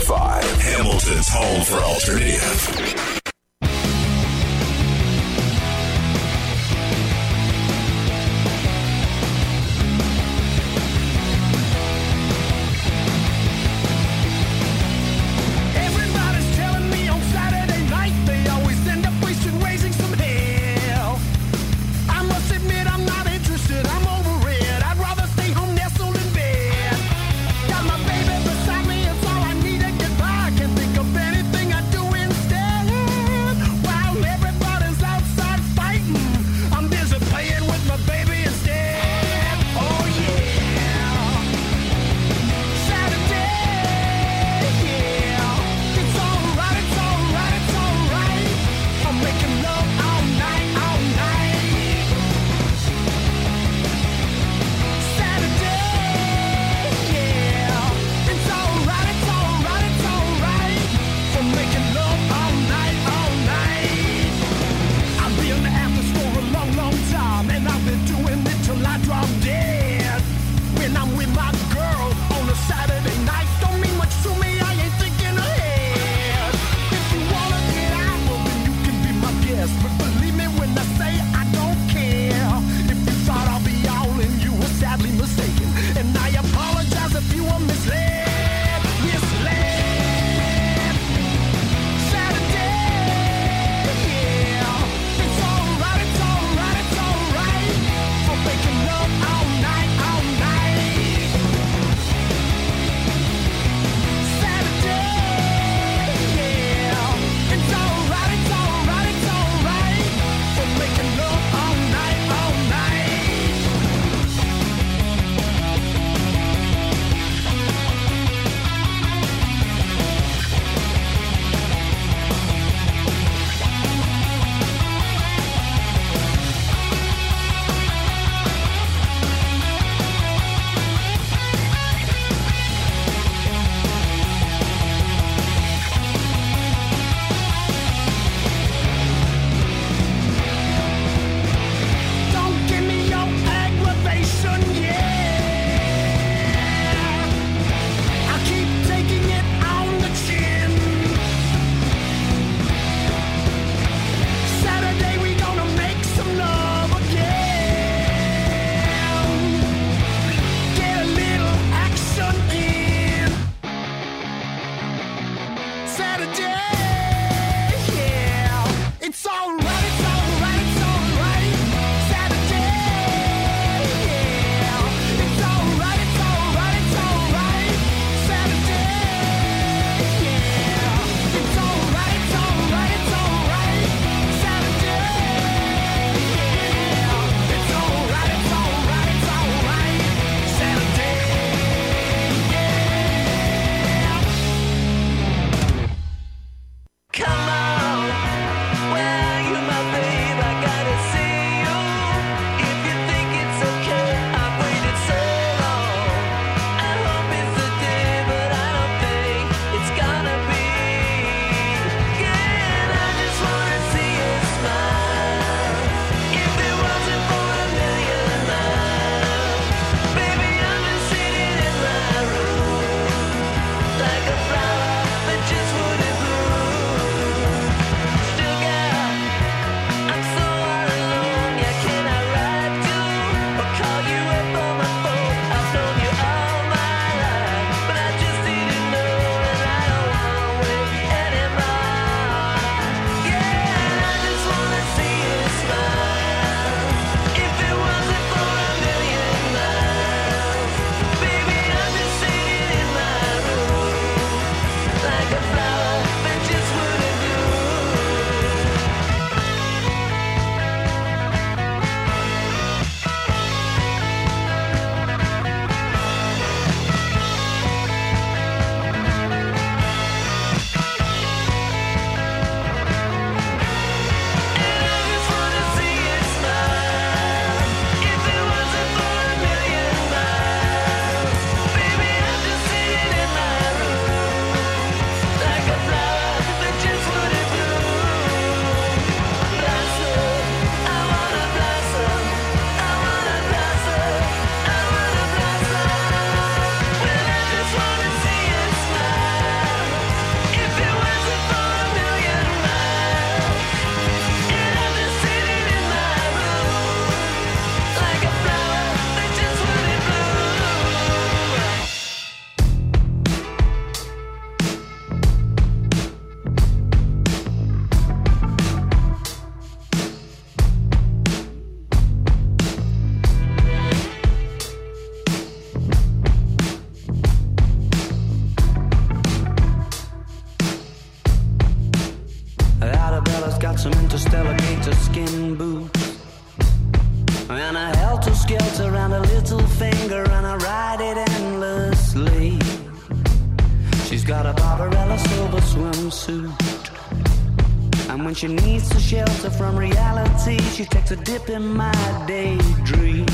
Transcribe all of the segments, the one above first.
101.5, Hamilton's home for alternative. interstellar gator skin boots, and a helter-skelter around a little finger, and I ride it endlessly. She's got a Barbarella silver swimsuit, and when she needs to shelter from reality, she takes a dip in my daydream.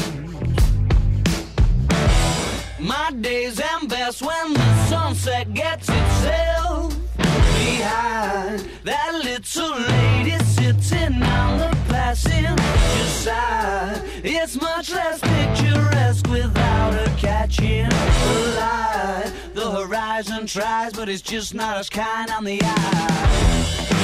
My days end best when the sunset gets itself behind that little lady sitting on the passenger side. It's much less picturesque without her catching the light. The horizon tries, but it's just not as kind on the eye.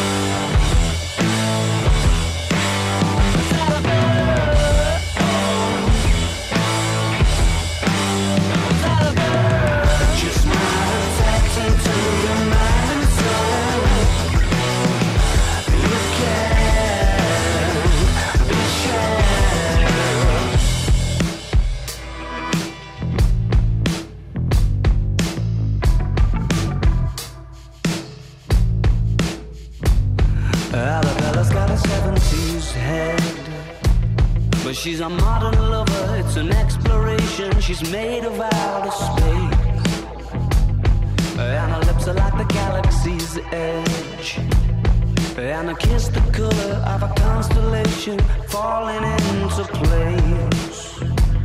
Arabella's got a 70s head, but she's a modern lover, it's an exploration. She's made of outer space, and her lips are like the galaxy's edge, and her kiss the color of a constellation falling into place.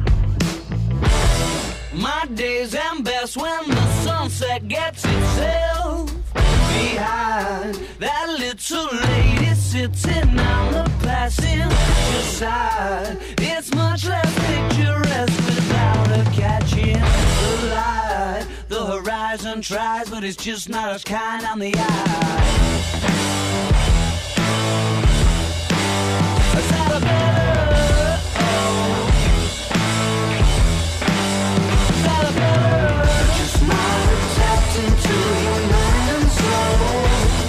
My days end best when the sunset gets itself behind that little lady sitting on the passenger side. It's much less picturesque without her catching the light. The horizon tries, but it's just not as kind on the eye. Is that a better? Oh. Is that a better? Just not tapped into your mind and soul.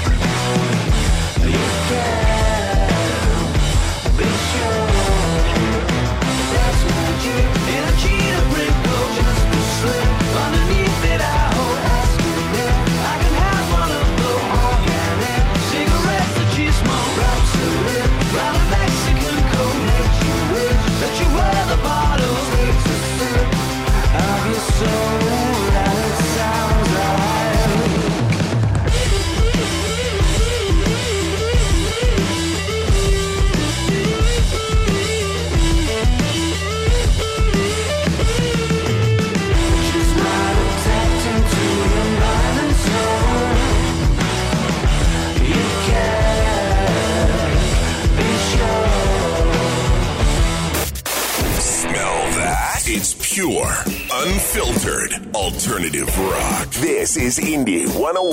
You can be sure that's magic in a cheetah print coat, just a slip underneath it. I hold asking if I can have one of those organic cigarettes that you smoke. Drops the lip round a Mexican coat, makes you wish that you were the bottle. Takes a sip of your soul, and it sounds like It's pure, unfiltered, alternative rock. This is Indie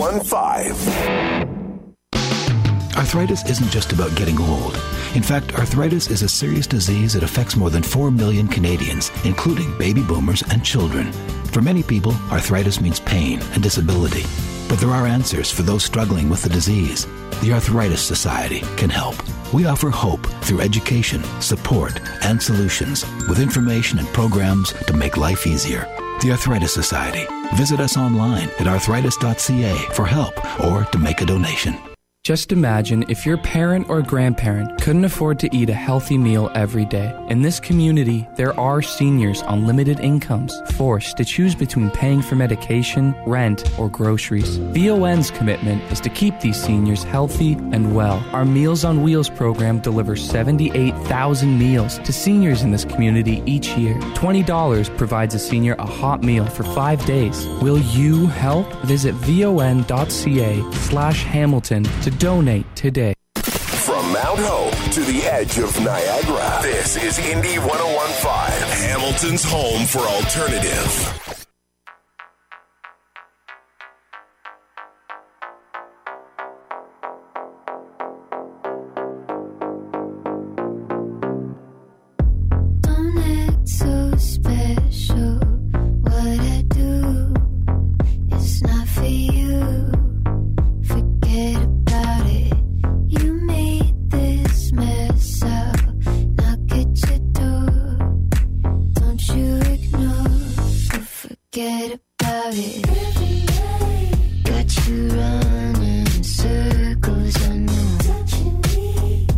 101.5. Arthritis isn't just about getting old. In fact, arthritis is a serious disease that affects more than 4 million Canadians, including baby boomers and children. For many people, arthritis means pain and disability. But there are answers for those struggling with the disease. The Arthritis Society can help. We offer hope through education, support, and solutions with information and programs to make life easier. The Arthritis Society. Visit us online at arthritis.ca for help or to make a donation. Just imagine if your parent or grandparent couldn't afford to eat a healthy meal every day. In this community, there are seniors on limited incomes forced to choose between paying for medication, rent, or groceries. VON's commitment is to keep these seniors healthy and well. Our Meals on Wheels program delivers 78,000 meals to seniors in this community each year. $20 provides a senior a hot meal for 5 days. Will you help? Visit von.ca/Hamilton to donate today. From Mount Hope to the edge of Niagara, this is Indie 101.5, Hamilton's home for alternative. Got you running in circles, I know.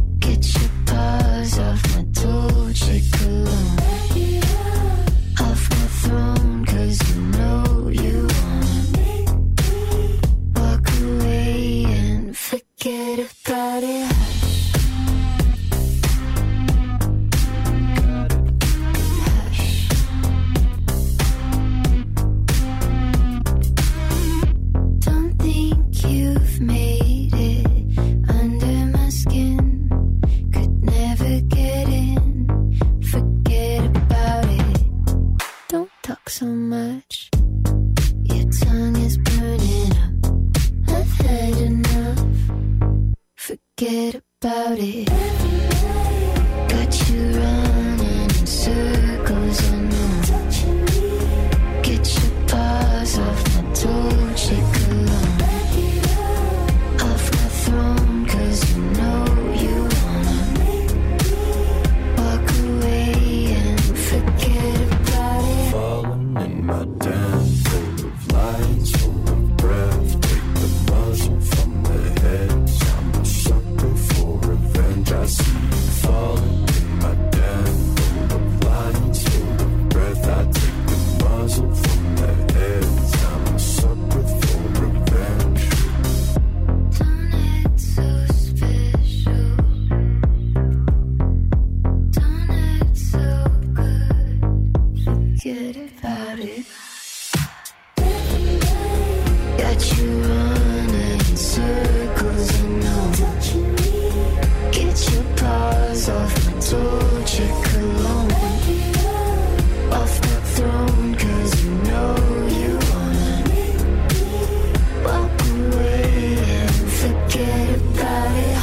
I see you falling in my den, full of lines, full of breath. I take the muzzle from their heads. I'm a sucker for revenge. Don't act so special. Don't act so good. Forget about it. Got you running in circles, you know. Get your paws off my Dolce cologne, off my throne, 'cause you know you wanna walk away and forget about it.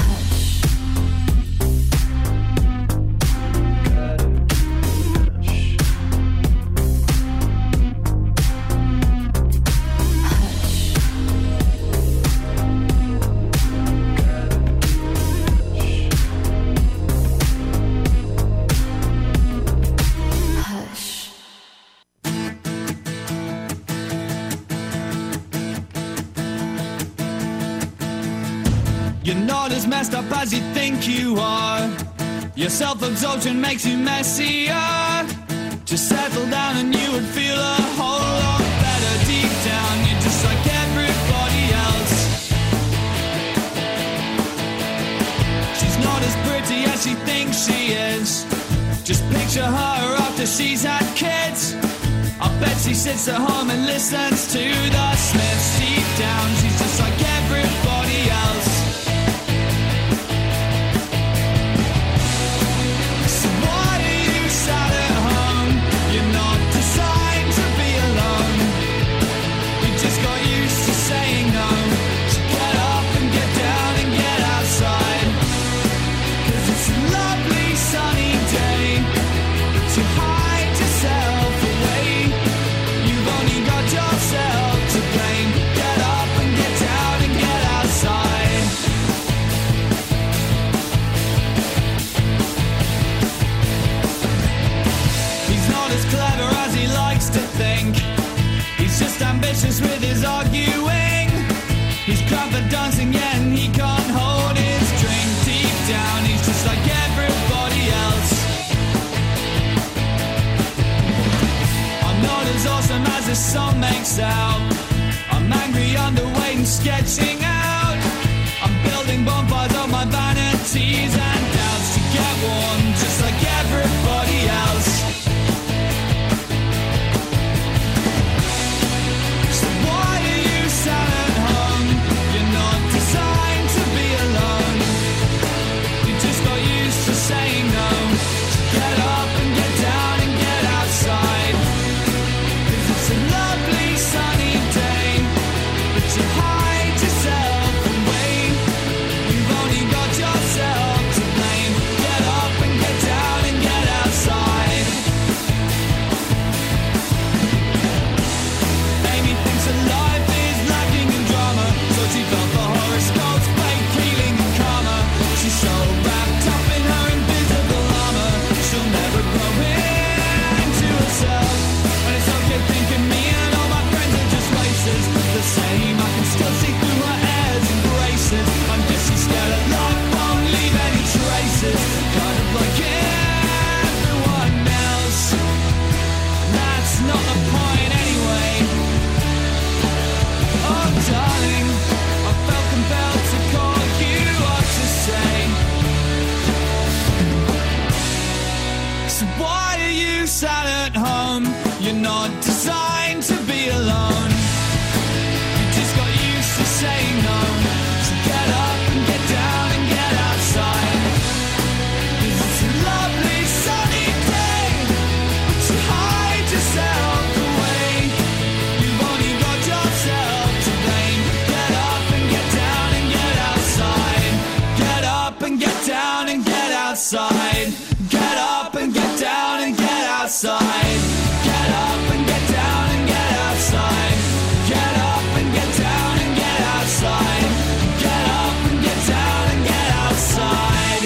You're not as messed up as you think you are. Your self-absorption makes you messier. Just settle down and you would feel a whole lot better. Deep down, you're just like everybody else. She's not as pretty as she thinks she is. Just picture her after she's had kids. I bet she sits at home and listens to the Smiths. Deep down, she's just like everybody else. So why are you sat at home? You're not designed to be alone. You just got used to saying no. So get up and get down and get outside. 'Cause it's a lovely sunny day to hide yourself away. You've only got yourself to blame. Get up and get down and get outside. He's not as clever as he likes to think. He's just ambitious with his arguing. He's crap at dancing, yeah, and he can't hold his drink. Deep down, he's just like everybody else. I'm not as awesome as this song makes out. I'm angry, underweight, and sketching out. I'm building bonfires of my vanities and doubts to get warm, just like everybody else. So why are you sat at home? You're not designed to be alone. You just got used to saying no. So get up and get down and get outside. 'Cause it's a lovely sunny day, but you hide yourself away. You've only got yourself to blame. Get up and get down and get outside. Amy thinks that life is lacking in drama, so she felt the horoscopes, fake healing and karma. She's so wrapped up in her invisible armor, she'll never grow into herself. And it's okay thinking me and all my friends are just races. The same, I can still see through her airs and graces. I'm just so scared that life won't leave any traces. Kind of like everyone else. That's not the point anyway. Oh darling, I felt compelled to call you up to say. So why are you sat at home? You're not designed to be alone. You just got used to saying no. So get up and get down and get outside. 'Cause it's a lovely sunny day, but you hide yourself away. You've only got yourself to blame. Get up and get down and get outside. Get up and get down and get outside. Get up and get down and get outside. Get up and get down and get outside. Get up and get down and get outside. Get up and get down and get outside.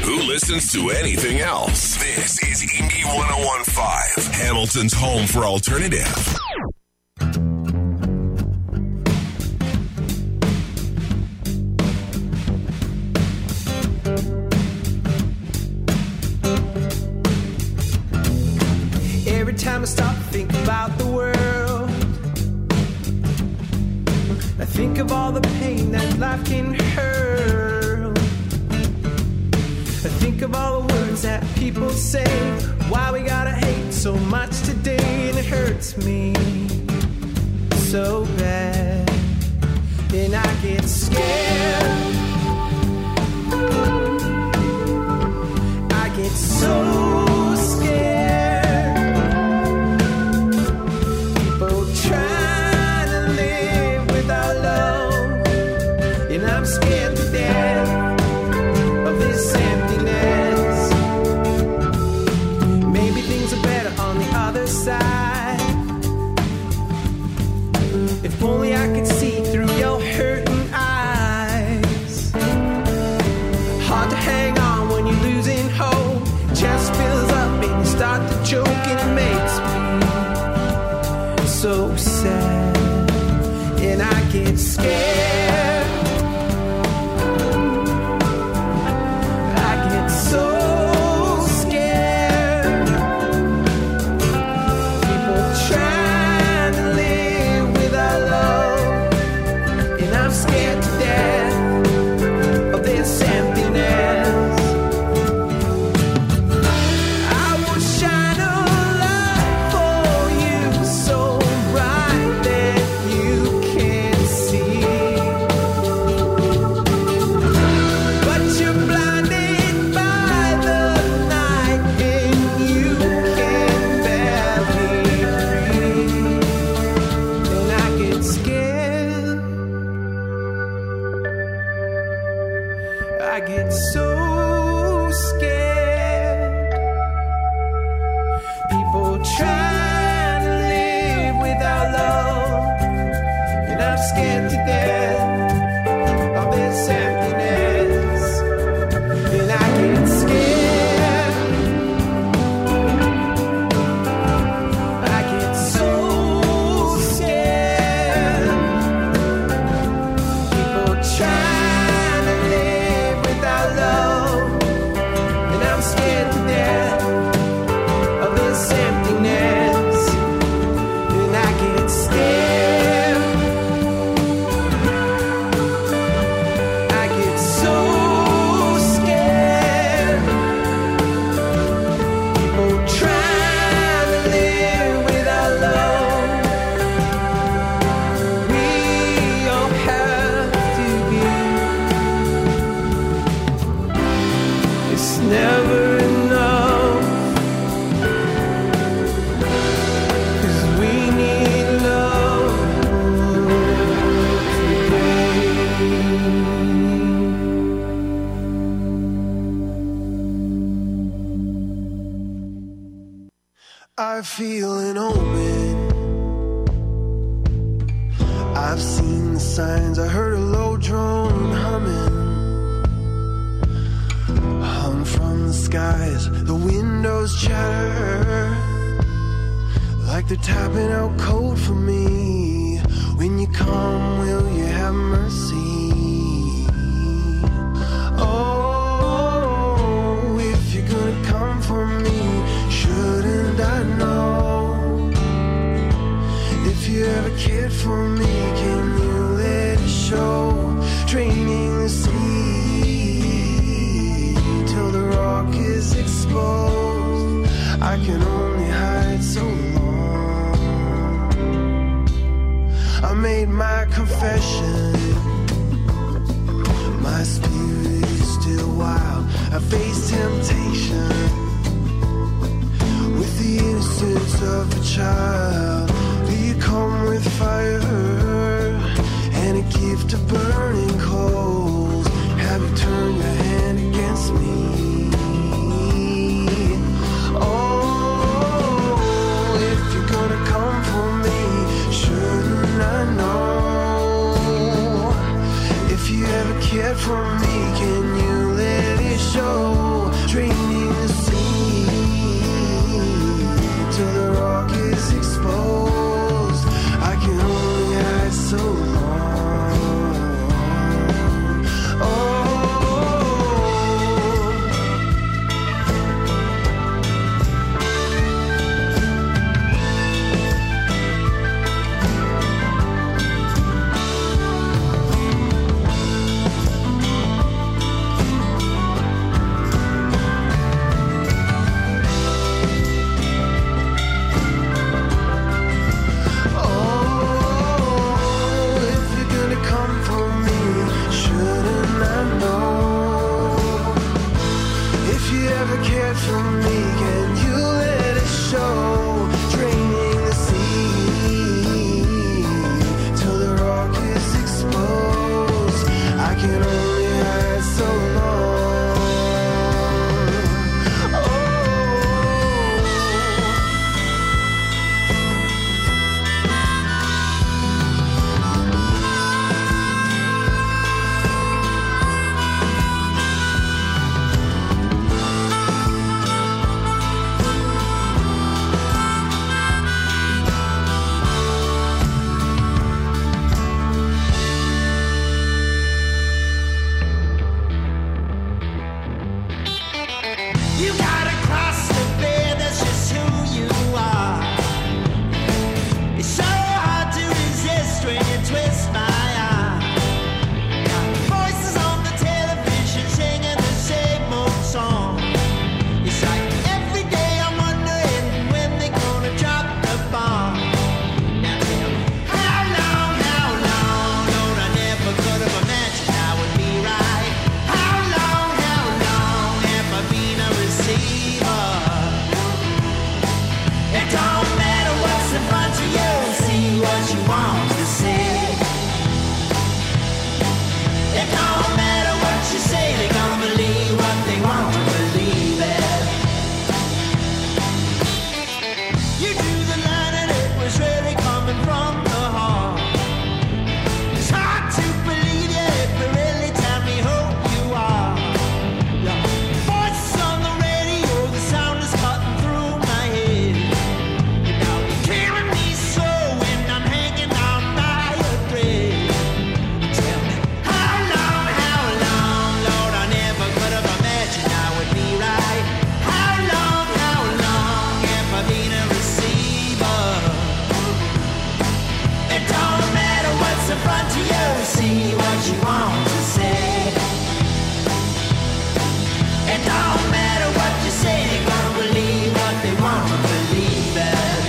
Who listens to anything else? This is Indie 101.5, Hamilton's home for alternative. Every time I stop to think about the world, I think of all the pain that life can hurl. I think of all the words that people say, why we gotta hate so much today, and it hurts me so bad, and I get scared. I get so scared. People trying to live without love, and I'm scared to death of this emptiness. Maybe things are better on the other side. If only I could see through your hurting eyes. Hard to hang on when you're losing hope. Chest fills up and you start to choke, and it makes me so sad, and I get scared. I get so scared. People trying to live without love, and I'm scared to death of this emptiness. I will shine a light for you so bright that you can't see, but you're blinded by the night and you can barely breathe, and I get scared. I get so scared. People trying to live without love, and I'm scared to death of this emptiness, and I get scared. I get so scared. People trying to live without love, and I'm scared to death of this emptiness, and I get scared. I get so scared. People trying to live without love. We all have to be. It's never enough, 'cause we need love today. I feel an omen. I've seen the signs. I heard a low drone humming. Hung from the skies, the windows chatter like they're tapping out code for me. When you come, will you have mercy? Oh, if you're gonna come for me, shouldn't I know? If you ever cared for me, can you let it show? Draining the sea till the rock is exposed. I can only hide so long. I made my confession. My spirit is still wild. I face temptation with the innocence of a child. Do you come with fire and a gift of burning coals? Have you turned your hand against me? Oh, if you're gonna come for me, shouldn't I know? If you ever cared for me, can you let it show? you ever cared for me? Can you let it show? Draining the sea till the rock is exposed. I can only hide so long. You gotta cross the bear, that's just who you are. It's so hard to resist when you twist my arm. Voices on the television singing the same old song. It's like every day I'm wondering when they're gonna drop the bomb. Now tell me, how long, Lord, I never could have imagined I would be right. How long have I been a receiver? It don't matter what's in front of you, see what you want to see. It don't matter what you say, they're gonna believe what they want to believe it. You drew the line and it was really coming from the heart. It's hard to believe you if you really tell me who you are. Your voice on the radio, the sound is cutting through my head. You know you're killing me so when I'm hanging on by a thread. Tell me, how long, Lord, I never could have imagined I would be right. How long have I been a receiver? It don't matter what's in front of you, see what you want to say. It don't matter what you say, they're gonna believe what they want to believe it.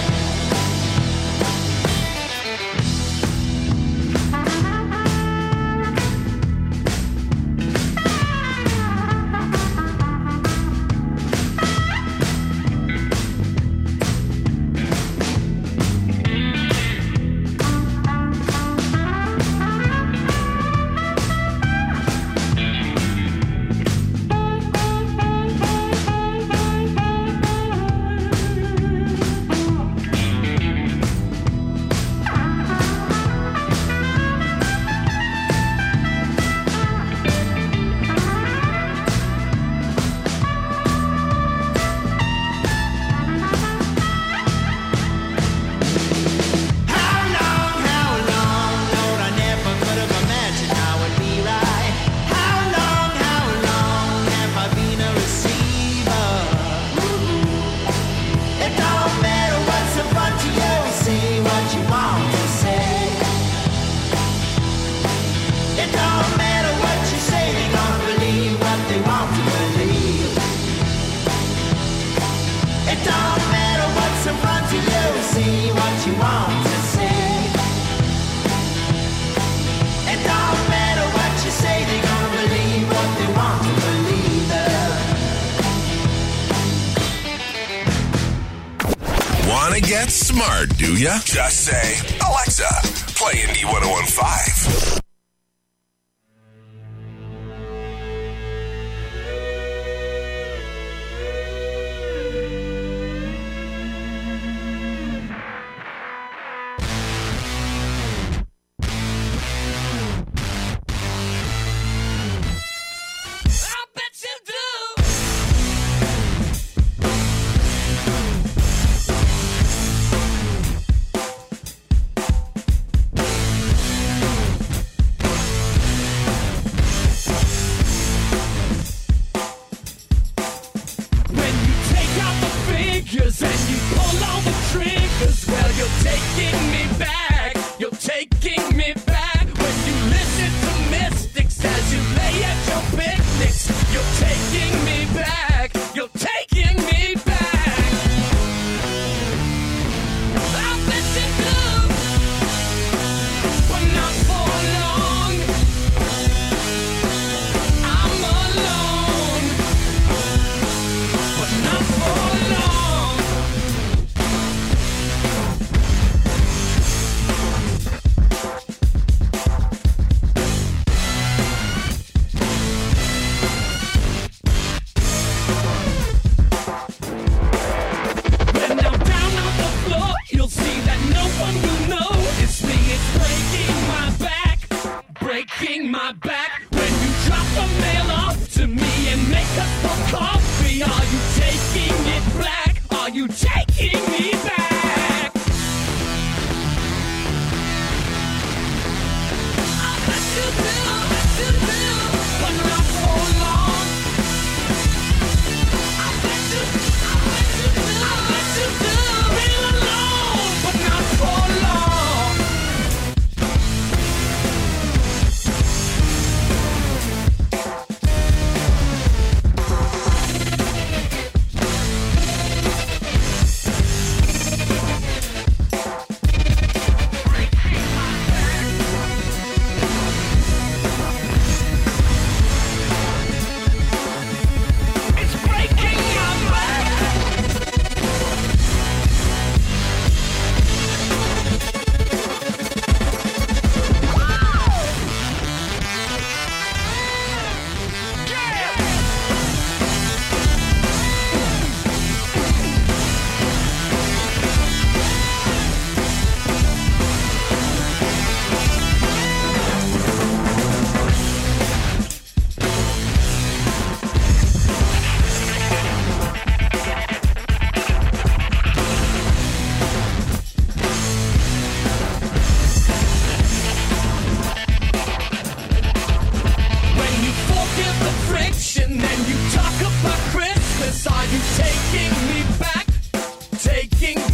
How long, Lord, I never could have imagined I would be right. How long have I been a receiver? It don't matter what's in front of you, see what you want to say. It don't matter what you say, they're gonna believe what they want to believe. It don't matter what's in front of you, see what you want to say. It don't matter what you say, they're gonna believe what they want to believe. Wanna get smart, do ya? Just say, Alexa, play Indie 1015. I bet you do.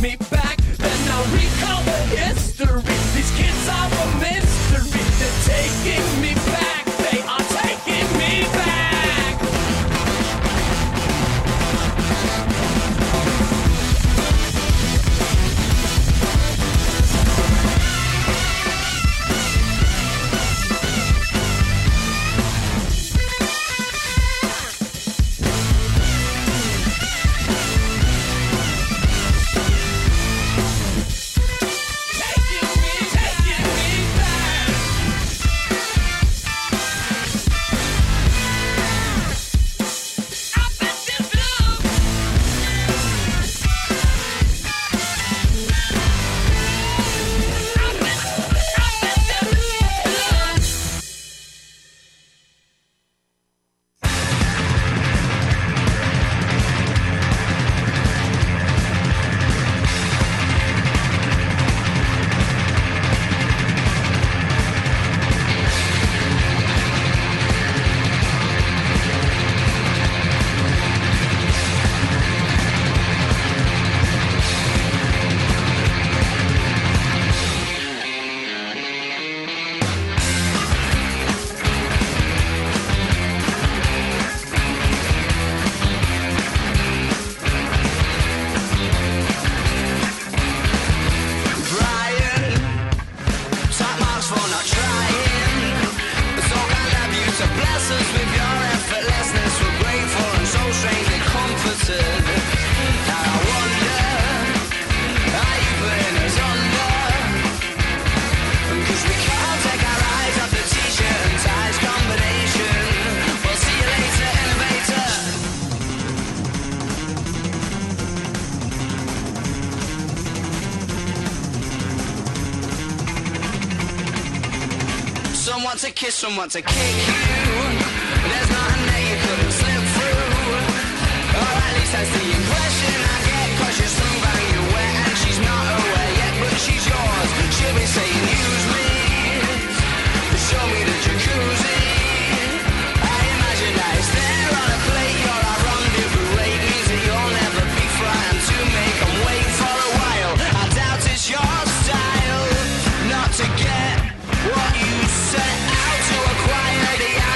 me back. Then I'll recall the history. These kids are a mystery. They're taking me back. They are taking me back. Someone to kiss, someone to kick you. There's nothing that you couldn't slip through. Or at least that's the impression I get. Cause you're smooth and you're wet and she's not aware yet, but she's yours. She'll be saying use me, show me the jacuzzi. I imagine that it's there on a plate. You're our rendezvous rate, means that you'll never be frightened to make them wait for a while. I doubt it's your style not to get what you set out to acquire. The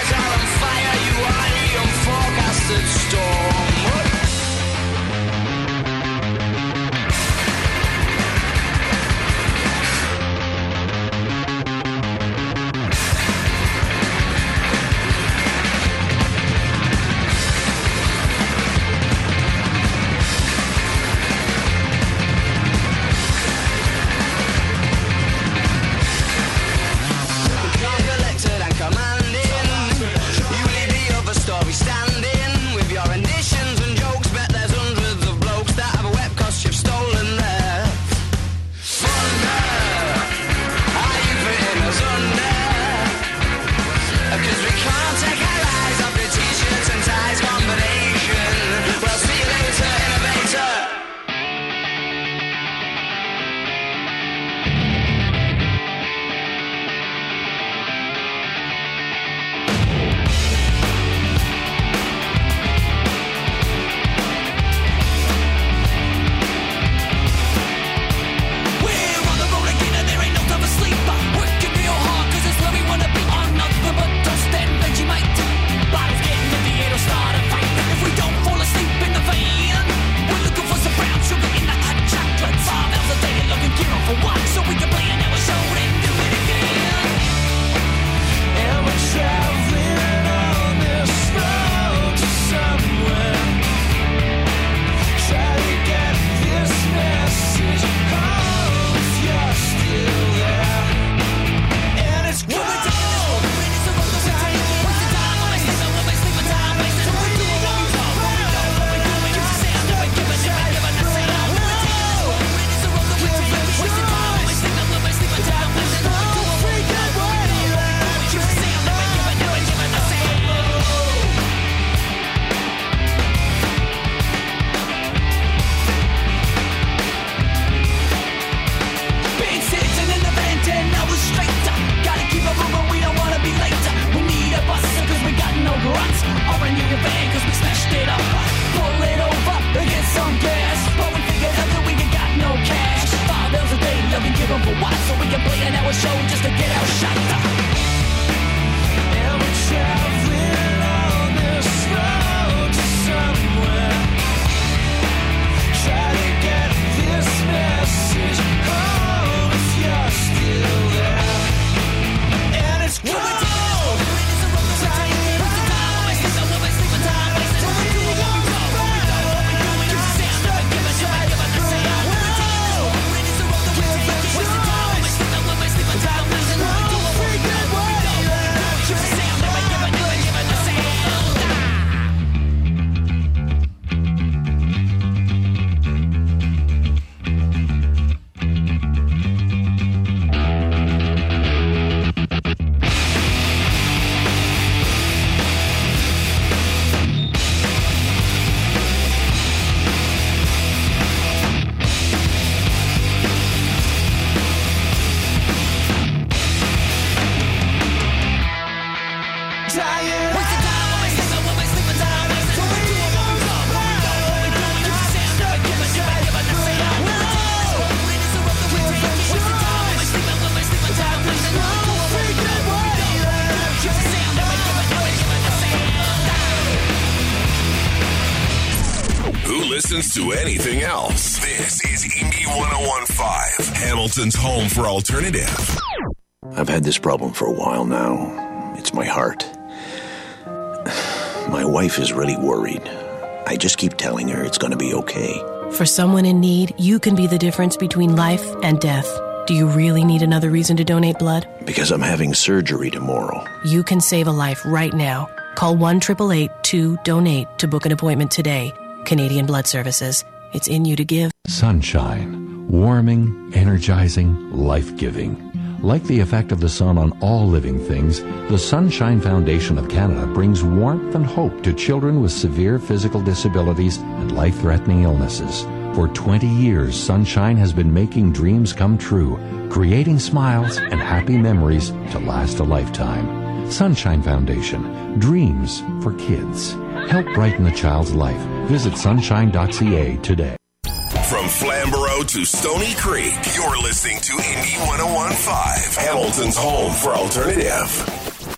Who listens to anything else? This is Indie 101.5, Hamilton's home for alternative. I've had this problem for a while now. It's my heart. My wife is really worried. I just keep telling her it's going to be okay. For someone in need, you can be the difference between life and death. Do you really need another reason to donate blood? Because I'm having surgery tomorrow. You can save a life right now. Call 1-888-2-DONATE to book an appointment today. Canadian Blood Services. It's in you to give. Sunshine. Warming, energizing, life-giving. Like the effect of the sun on all living things, the Sunshine Foundation of Canada brings warmth and hope to children with severe physical disabilities and life-threatening illnesses. For 20 years, Sunshine has been making dreams come true, creating smiles and happy memories to last a lifetime. Sunshine Foundation. Dreams for kids. Help brighten a child's life. Visit sunshine.ca today. From Flamborough to Stony Creek, you're listening to Indie 101.5, Hamilton's home for alternative.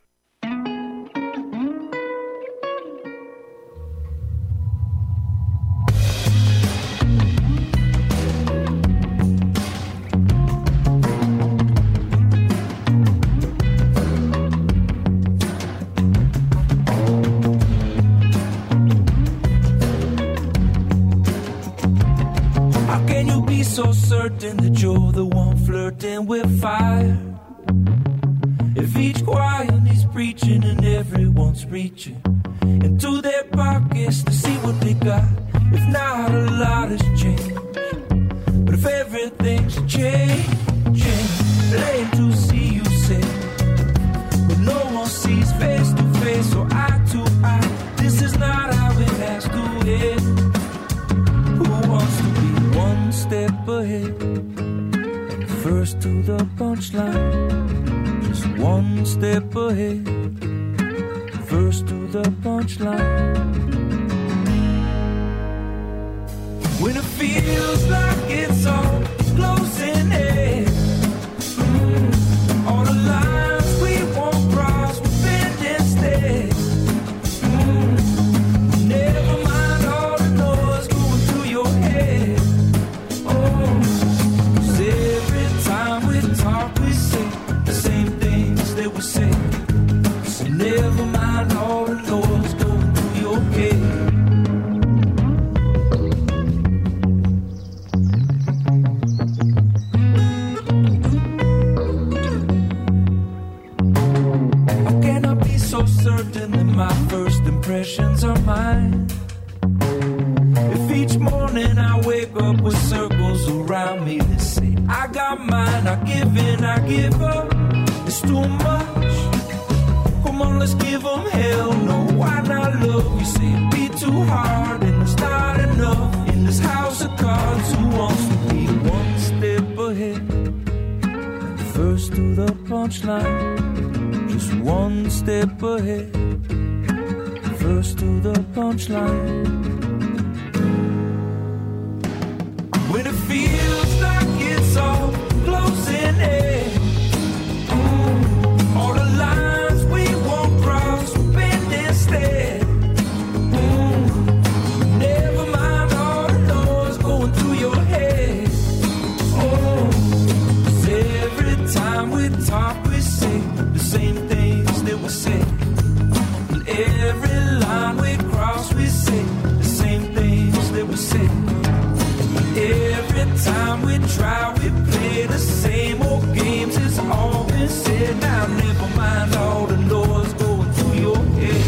So certain that you're the one flirting with fire. If each choir needs preaching and everyone's reaching into their pockets to see what they got. If not, a lot has changed. But if everything's changing, plain to see you say, but no one sees face to face or eye to eye. This is not how it has to end. Who wants to be one step ahead and first to the punchline? Just one step ahead, first to the punchline. When it feels like it's all closing in, all the lines we won't cross, we bend instead. Never mind all the noise going through your head. Cause every time we talk, we say the same things that we say. So never mind all the noise going through your head. How can I be so certain that my first impressions are mine? If each morning I wake up with circles around me that say I got mine, I give in, I give up. It's too much. Come on, let's give them hell. No, why not love? You say it be too hard and it's not enough. In this house of cards, who wants to be one step ahead and first to the punchline? Just one step ahead, first to the punchline. When it feels like it's all closing in, all the lines we won't cross, we bend instead. Never mind all the noise going through your head. Cause every time we talk, we say the same things that we say. And every line we cross, we say the same things that we say. Every time we try, we play the same old games. It's all been said. Now never mind all the noise going through your head.